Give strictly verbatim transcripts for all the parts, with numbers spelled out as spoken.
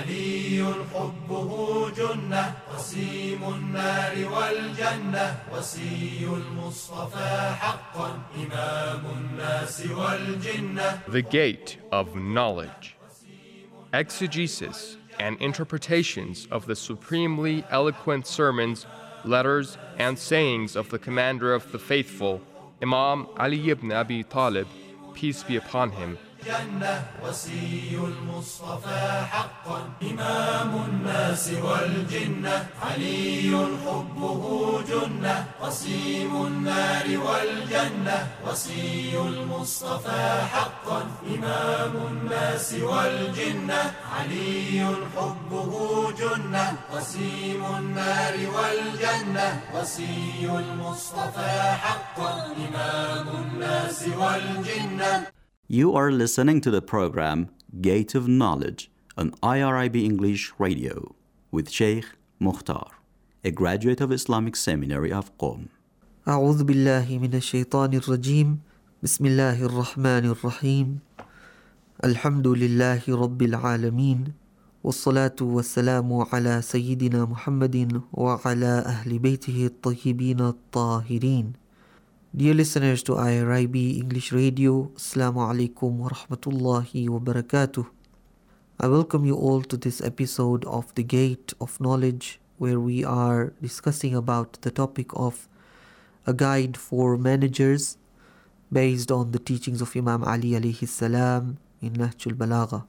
علي حبه جنة قسيم النار والجنة وصي المصطفى حقا إمام الناس والجنة. The Gate of Knowledge. Exegesis and interpretations of the supremely eloquent sermons, letters, and sayings of the Commander of the Faithful, Imam Ali ibn Abi Talib, peace be upon him. جنة وصي المصطفى حقا إمام الناس والجنة علي حبه جنة قسيم النار والجنة وصي المصطفى حقا إمام الناس والجنة علي حبه جنة قسيم النار والجنة وصي المصطفى حقا إمام الناس والجنة. You are listening to the program Gate of Knowledge on I R I B English Radio with Sheikh Mukhtar, a graduate of Islamic Seminary of Qom. أعوذ بالله من الشيطان الرجيم بسم الله الرحمن الرحيم الحمد لله رب العالمين والصلاة والسلام على سيدنا محمد وعلى أهل بيته الطيبين الطاهرين. Dear listeners to I R I B English Radio, Assalamu alaikum wa rahmatullahi wa barakatuh. I welcome you all to this episode of The Gate of Knowledge, where we are discussing about the topic of a guide for managers based on the teachings of Imam Ali alayhi salam in Nahjul Balagha.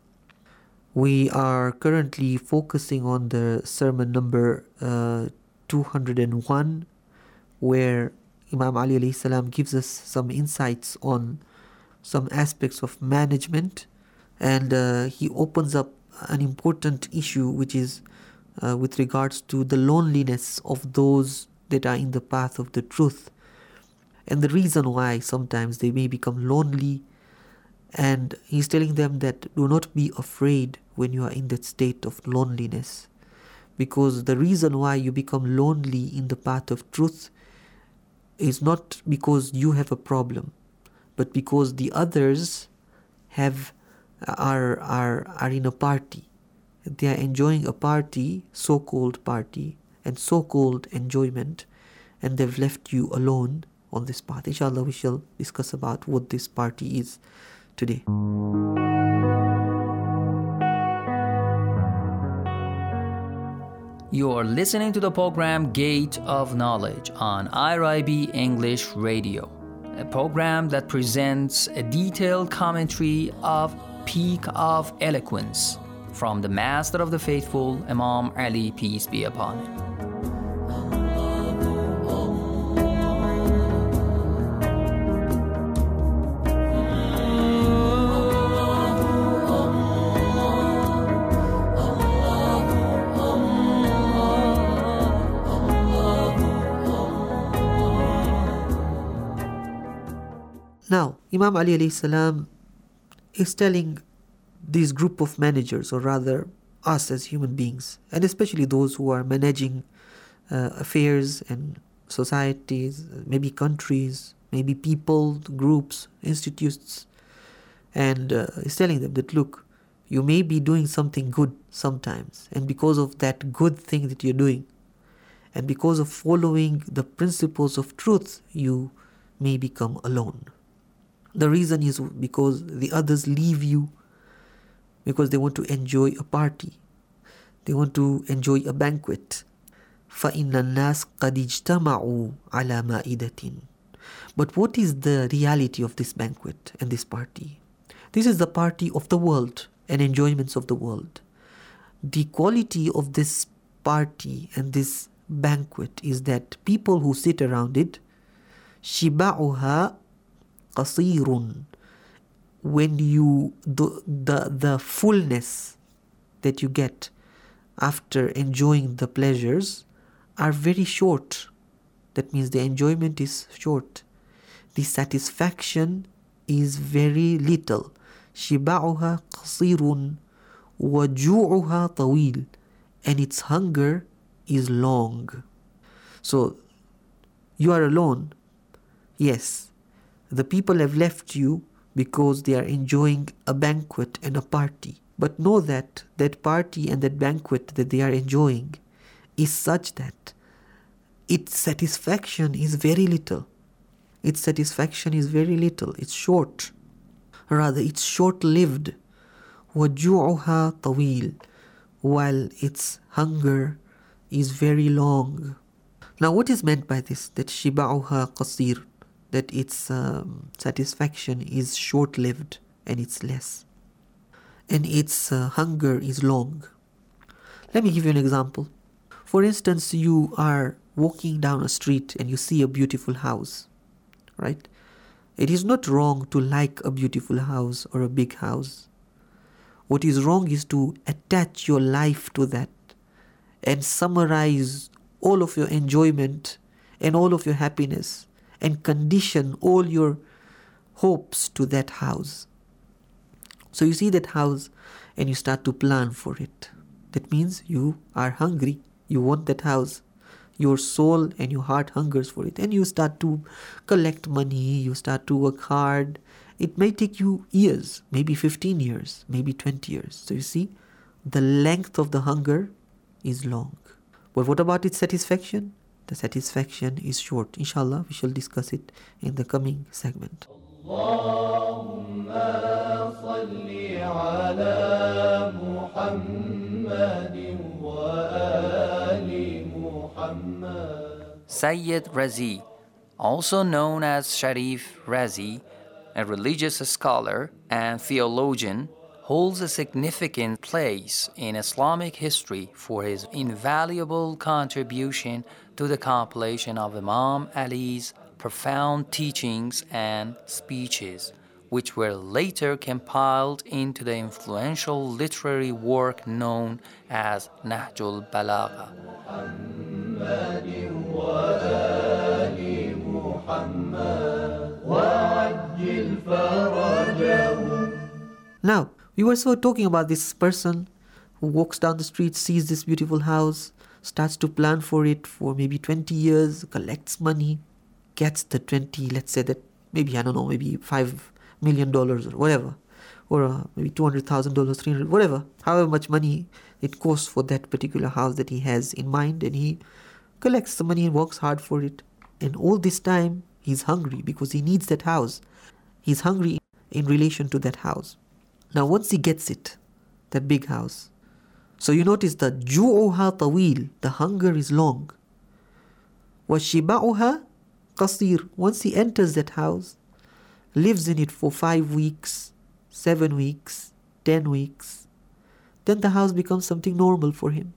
We are currently focusing on the sermon number uh, two hundred one, where Imam Ali alayhi salam gives us some insights on some aspects of management, and uh, he opens up an important issue, which is uh, with regards to the loneliness of those that are in the path of the truth, and the reason why sometimes they may become lonely. And he's telling them that do not be afraid when you are in that state of loneliness, because the reason why you become lonely in the path of truth is not because you have a problem, but because the others have are are are in a party. They are enjoying a party, so-called party, and so-called enjoyment, and they've left you alone on this path. Inshallah, we shall discuss about what this party is today. You are listening to the program Gate of Knowledge on I R I B English Radio, a program that presents a detailed commentary of Peak of Eloquence from the Master of the Faithful, Imam Ali, peace be upon him. Now, Imam Ali alayhi salam is telling this group of managers, or rather us as human beings, and especially those who are managing uh, affairs and societies, maybe countries, maybe people, groups, institutes, and uh, he's telling them that, look, you may be doing something good sometimes, and because of that good thing that you're doing, and because of following the principles of truth, you may become alone. The reason is because the others leave you because they want to enjoy a party. They want to enjoy a banquet. فَإِنَّ النَّاسَ قَدْ اجْتَمَعُوا عَلَى مَائِدَةٍ. But what is the reality of this banquet and this party? This is the party of the world and enjoyments of the world. The quality of this party and this banquet is that people who sit around it, شِبَعُهَا قصير, when you the, the the fullness that you get after enjoying the pleasures are very short. That means the enjoyment is short, the satisfaction is very little. شبعها قصير وجوعها طويل, and its hunger is long. So you are alone. Yes, the people have left you because they are enjoying a banquet and a party. But know that that party and that banquet that they are enjoying is such that its satisfaction is very little. Its satisfaction is very little. It's short. Rather, it's short-lived. وَجُوعُهَا طَوِيل, while its hunger is very long. Now, what is meant by this? That shiba'uha qasir, that its um, satisfaction is short-lived and it's less. And its uh, hunger is long. Let me give you an example. For instance, you are walking down a street and you see a beautiful house, right? It is not wrong to like a beautiful house or a big house. What is wrong is to attach your life to that and summarize all of your enjoyment and all of your happiness and condition all your hopes to that house. So you see that house and you start to plan for it. That means you are hungry. You want that house. Your soul and your heart hungers for it. And you start to collect money. You start to work hard. It may take you years, maybe fifteen years, maybe twenty years. So you see, the length of the hunger is long. But what about its satisfaction? The satisfaction is short. Inshallah, we shall discuss it in the coming segment. Allahumma salli ala Muhammadin wa ali Muhammad. Sayyid Razi, also known as Sharif Razi, a religious scholar and theologian, holds a significant place in Islamic history for his invaluable contribution to the compilation of Imam Ali's profound teachings and speeches, which were later compiled into the influential literary work known as Nahjul Balagha. Now, we were so talking about this person who walks down the street, sees this beautiful house, starts to plan for it for maybe twenty years, collects money, gets the twenty, let's say that maybe, I don't know, maybe five million dollars or whatever, or uh, maybe two hundred thousand dollars, three hundred, whatever, however much money it costs for that particular house that he has in mind, and he collects the money and works hard for it. And all this time, he's hungry because he needs that house. He's hungry in relation to that house. Now, once he gets it, that big house, so you notice that ju'uha tawil, the hunger is long. Wa shiba'uha qasir, once he enters that house, lives in it for five weeks, seven weeks, ten weeks, then the house becomes something normal for him.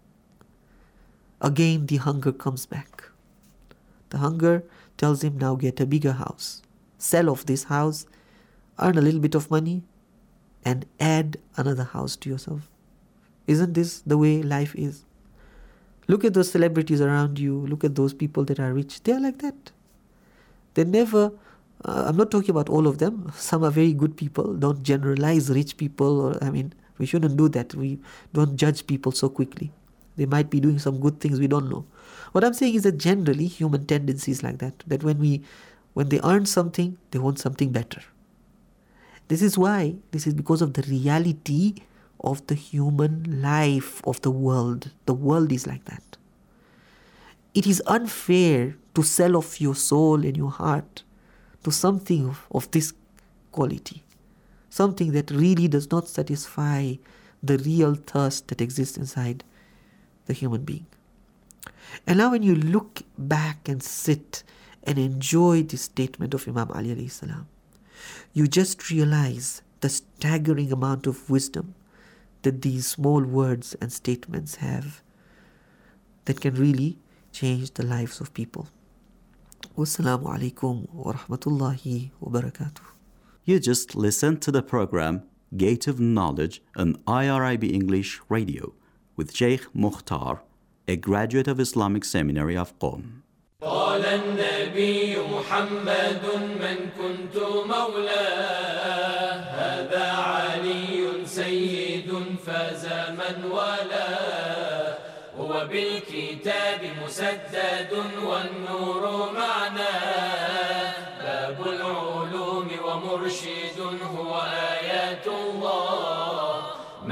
Again, the hunger comes back. The hunger tells him, now get a bigger house. Sell off this house, earn a little bit of money, and add another house to yourself. Isn't this the way life is? Look at those celebrities around you. Look at those people that are rich. They are like that. They never, uh, I'm not talking about all of them. Some are very good people. Don't generalize rich people. Or I mean, we shouldn't do that. We don't judge people so quickly. They might be doing some good things we don't know. What I'm saying is that generally human tendency is like that. That when we, when they earn something, they want something better. This is why, this is because of the reality of the human life, of the world. The world is like that. It is unfair to sell off your soul and your heart to something of, of this quality. Something that really does not satisfy the real thirst that exists inside the human being. And now when you look back and sit and enjoy this statement of Imam Ali alayhi salam, you just realize the staggering amount of wisdom that these small words and statements have that can really change the lives of people. Wassalamu alaikum wa rahmatullahi wa barakatuh. You just listened to the program Gate of Knowledge on I R I B English Radio with Sheikh Mukhtar, a graduate of Islamic Seminary of Qom. قال النبي محمد من كنت مولاه هذا علي سيد فاز من والاه هو بالكتاب مسدد والنور معناه باب العلوم ومرشد هو آيات الله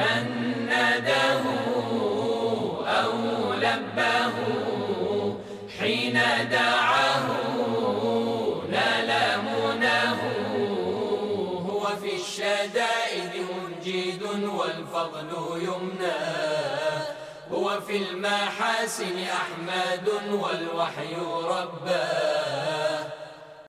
دعاه نال مناه، هو في الشدائد منجد والفضل يمناه، هو في المحاسن أحمد والوحي رباه.